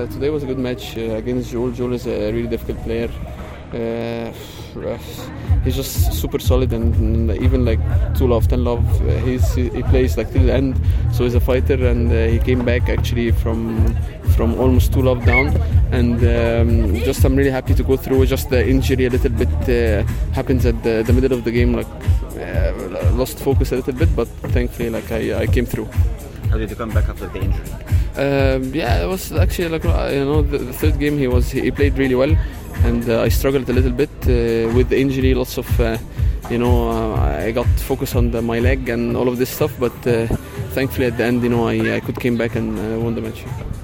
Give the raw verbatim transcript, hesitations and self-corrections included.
uh, today was a good match uh, against Joel. Joel is a really difficult player. Uh, he's just super solid, and, and even like two love, ten love, uh, he's, he plays like till the end. So he's a fighter, and uh, he came back actually from from almost two love down. And um, just I'm really happy to go through. Just the injury a little bit uh, happens at the, the middle of the game, like uh, lost focus a little bit, but thankfully like I, I came through. How did you come back after the injury? Um, yeah, it was actually like you know the, the third game he was he played really well, and uh, I struggled a little bit uh, with the injury. Lots of uh, you know uh, I got focused on the, my leg and all of this stuff, but uh, thankfully at the end you know I, I could came back and uh, won the match.